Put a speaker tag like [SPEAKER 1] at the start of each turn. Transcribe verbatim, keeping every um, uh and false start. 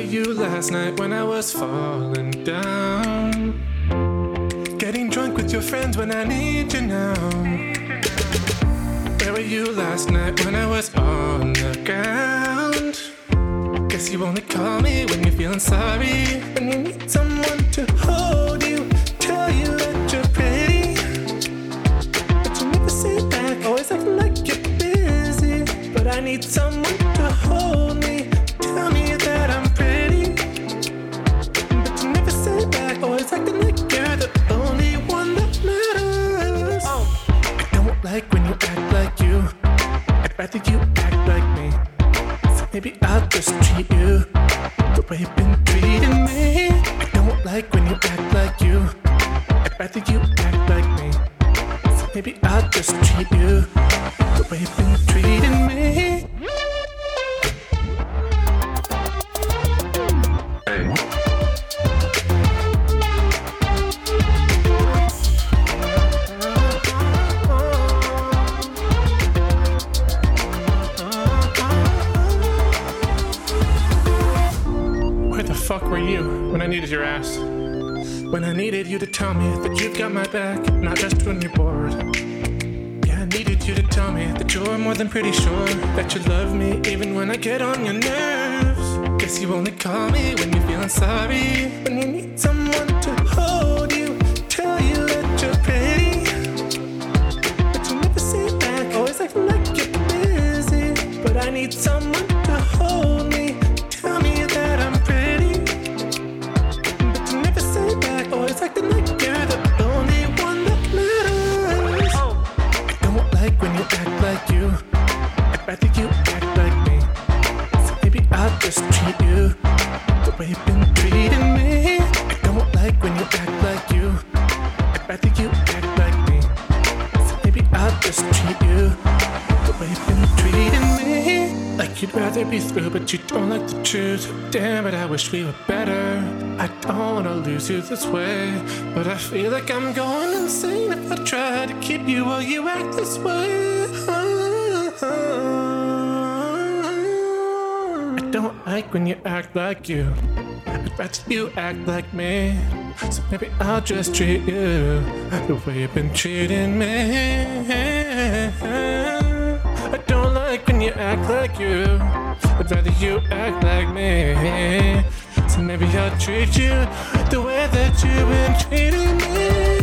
[SPEAKER 1] you last night when I was falling down? Getting drunk with your friends when I need you now. Where were you last night when I was on the ground? Guess you only call me when you're feeling sorry, when you need someone to hold you, tell you that you're pretty, but you never say back, always acting like you're busy. But I need someone to hold me, tell me that I'm pretty, but you never say back, always acting like you're the only one that matters. Oh. I don't like when you act like you, I'd rather you act like me. So maybe I'll just treat you the way you've been treating me. I don't like when you act like you, I'd rather you act like me. So maybe I'll just treat you the way you've been treating me. Hey. Where the fuck were you when I needed your ass? When I needed you to tell me that you've got my back, not just when you're bored. Yeah, I needed you to tell me that you're more than pretty sure that you love me even when I get on your nerves. Guess you only call me when you're feeling sorry, when you need someone to hold you, tell you that you're pretty, but you never say back, always acting like you're busy. But I need someone to hold me, tell me that I'm pretty, but you never say back, always acting like you're the only one that matters. I don't like when you act like you, I'd rather you act like me. So maybe I'll just treat you the way you've been treating me. I don't like when you act like you, I'd rather you act like me. So maybe I'll just treat you the way you've been treating me. Like you'd rather be through, but you don't like the truth. Damn it, I wish we were better. I don't wanna lose you this way, but I feel like I'm going insane if I try to keep you while you act this way. I don't like when you act like you, I'd rather you act like me. So maybe I'll just treat you the way you've been treating me. I don't like when you act like you, I'd rather you act like me. So maybe I'll treat you the way that you've been treating me.